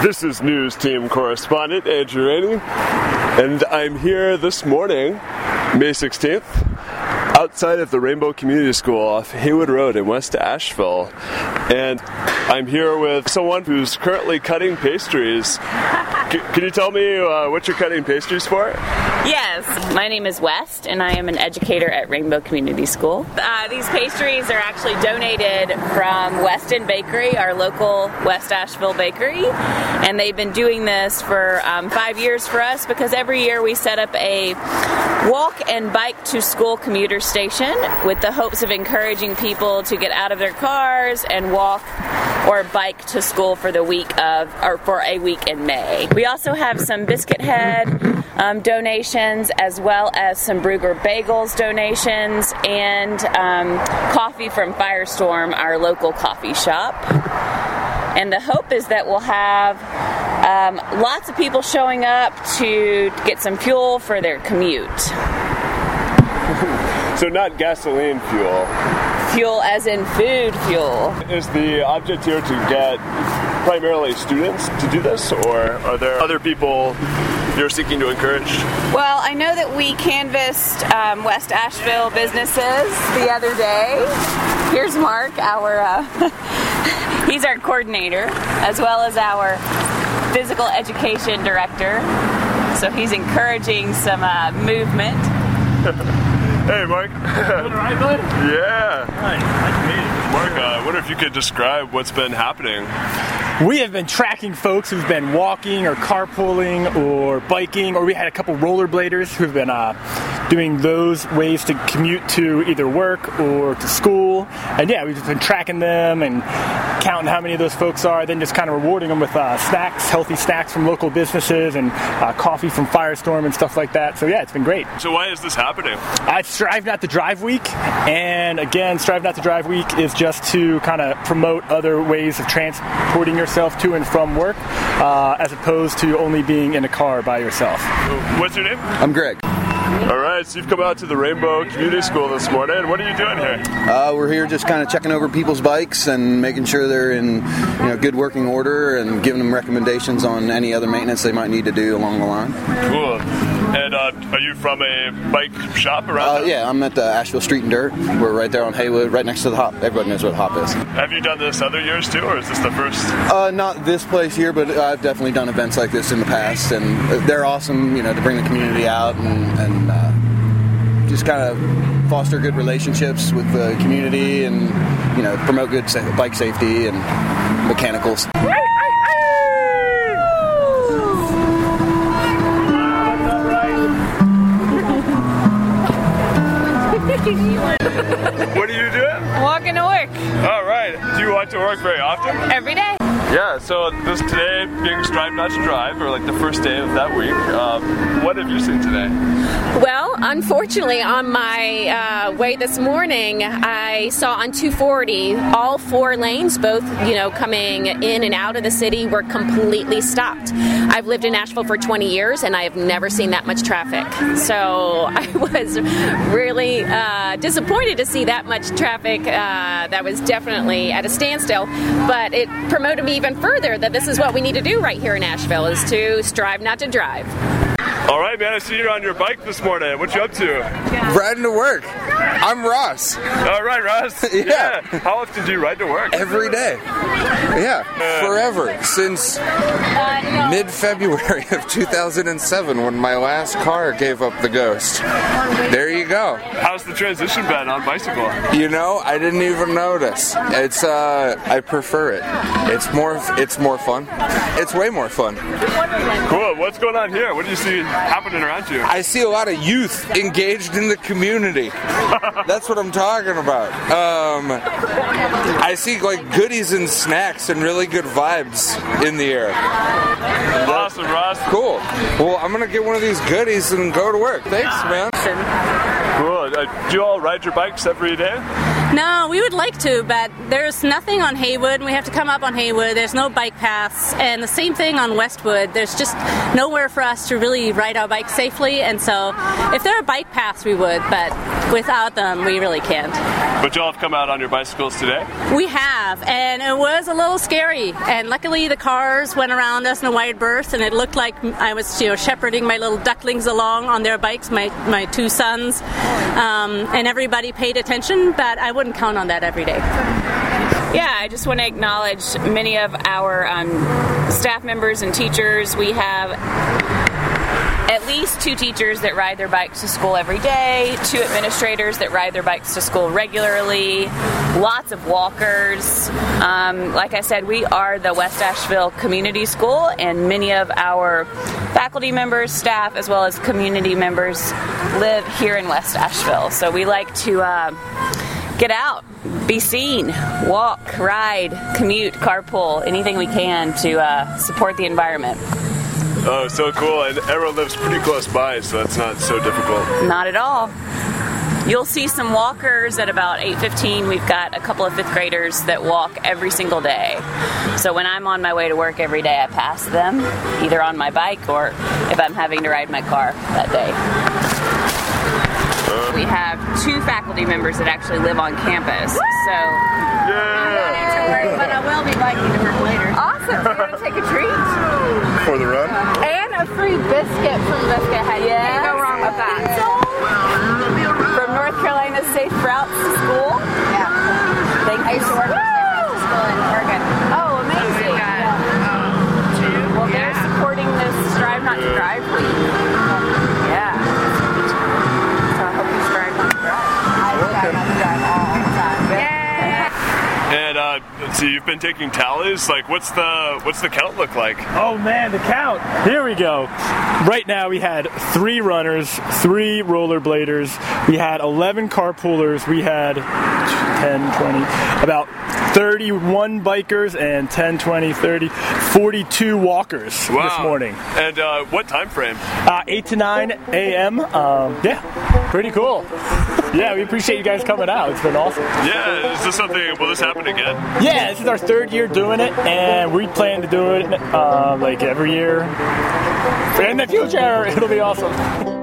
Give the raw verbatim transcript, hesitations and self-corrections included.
This is News Team Correspondent Andrew Rainey, and I'm here this morning, May sixteenth, outside of the Rainbow Community School off Haywood Road in West Asheville. And I'm here with someone who's currently cutting pastries. C- can you tell me uh, what you're cutting pastries for? Yes, my name is West, and I am an educator at Rainbow Community School. Uh, these pastries are actually donated from Weston Bakery, our local West Asheville bakery, and they've been doing this for um, five years for us because every year we set up a walk and bike to school commuter station with the hopes of encouraging people to get out of their cars and walk or bike to school for the week of, or for a week in May. We also have some Biscuit Head um, donations, as well as some Bruegger Bagels donations, and um, coffee from Firestorm, our local coffee shop. And the hope is that we'll have um, lots of people showing up to get some fuel for their commute. So not gasoline fuel. Fuel as in food fuel. Is the object here to get primarily students to do this, or are there other people you're seeking to encourage? Well, I know that we canvassed um, West Asheville businesses the other day. Here's Mark, our uh, he's our coordinator, as well as our physical education director. So he's encouraging some uh, movement. Hey, Mark. Doing all right, bud? Yeah. Nice. Nice to meet you. Mark, uh, I wonder if you could describe what's been happening. We have been tracking folks who've been walking or carpooling or biking, or we had a couple rollerbladers who've been uh, doing those ways to commute to either work or to school. And yeah, we've just been tracking them and counting how many of those folks are, then just kind of rewarding them with uh, snacks, healthy snacks from local businesses, and uh, coffee from Firestorm and stuff like that. So yeah, it's been great. So why is this happening? Uh, it's Strive Not to Drive Week, and again, Strive Not to Drive Week is just to kind of promote other ways of transporting yourself to and from work, uh, as opposed to only being in a car by yourself. What's your name? I'm Greg. All right, so you've come out to the Rainbow Community School this morning. What are you doing here? Uh, we're here just kind of checking over people's bikes and making sure they're in, you know, good working order, and giving them recommendations on any other maintenance they might need to do along the line. Cool. And uh, are you from a bike shop around Uh, there? yeah, I'm at the Asheville Street and Dirt. We're right there on Haywood, right next to the Hop. Everybody knows what Hop is. Have you done this other years too, or is this the first? Uh, not this place here, but I've definitely done events like this in the past, and they're awesome, you know, to bring the community out and, and uh, just kind of foster good relationships with the community, and, you know, promote good sa- bike safety and mechanicals. What are you doing? Walking to work All right. Do you walk to work very often? every day. Yeah, so this today being Strive Not to Drive, or like the first day of that week, um, what have you seen today? Well, unfortunately, on my uh, way this morning, I saw on two forty all four lanes, both, you know, coming in and out of the city, were completely stopped. I've lived in Asheville for twenty years, and I have never seen that much traffic. So I was really uh, disappointed to see that much traffic. Uh, that was definitely at a standstill, but it promoted me even further that this is what we need to do right here in Asheville, is to strive not to drive. All right, man, I see you're on your bike this morning. What you up to? Riding to work. I'm Ross. All right, Ross. Yeah. How often do you ride to work? Every day. Yeah, forever. Since mid-February of two thousand seven, when my last car gave up the ghost. There you go. How's the transition been on bicycle? You know, I didn't even notice. It's, uh, I prefer it. It's more, it's more fun. It's way more fun. Cool. What's going on here? What do you see happening around you? I see a lot of youth engaged in the community. That's what I'm talking about. Um, I see like goodies and snacks and really good vibes in the air. Awesome, Ross. Cool. Well, I'm gonna get one of these goodies and go to work. Thanks, man. Cool. Uh, do you all ride your bikes every day? No, we would like to, but there's nothing on Haywood. We have to come up on Haywood. There's no bike paths, and the same thing on Westwood. There's just nowhere for us to really ride our bikes safely, and so if there are bike paths, we would, but without them, we really can't. But y'all have come out on your bicycles today? We have, and it was a little scary. And luckily, the cars went around us in a wide berth, and it looked like I was, you know, shepherding my little ducklings along on their bikes, my my two sons, um, and everybody paid attention. But I wouldn't count on that every day. Yeah, I just want to acknowledge many of our um, staff members and teachers. We have at least two teachers that ride their bikes to school every day, two administrators that ride their bikes to school regularly, lots of walkers. Um, like I said, we are the West Asheville Community School, and many of our faculty members, staff, as well as community members live here in West Asheville. So we like to uh, get out, be seen, walk, ride, commute, carpool, anything we can to uh, support the environment. Oh, so cool. And everyone lives pretty close by, so that's not so difficult. Not at all. You'll see some walkers at about eight fifteen. We've got a couple of fifth graders that walk every single day. So when I'm on my way to work every day, I pass them, either on my bike or if I'm having to ride my car that day. Uh, we have two faculty members that actually live on campus. So yeah. I'm not need to worry, but I will be biking to work later. Awesome. So you're going to take a treat? For the run? And a free biscuit from Biscuit Head. Yeah. Can't go wrong with that. From North Carolina Safe Routes to School. Yeah. Thank you. I used to work at Safe Routes to School in Oregon. Oh, amazing. Yeah. Well, they're supporting this Strive Not to Drive week. Yeah. So I hope you strive not to drive. I strive not to drive all the time. Yeah. And uh, let's see, you've been taking tallies. Like, what's the what's the count look like? Oh man, the count. Here we go. Right now we had three runners, three rollerbladers, we had eleven carpoolers, we had ten, twenty, about thirty-one bikers, and ten, twenty, thirty, forty-two walkers Wow. this morning. And uh, what time frame? Uh, eight to nine a.m. Um, yeah, pretty cool. Yeah, we appreciate you guys coming out. It's been awesome. Yeah, is this something, will this happen again? Yeah, this is our third year doing it, and we plan to do it uh, like every year. In the future, it'll be awesome.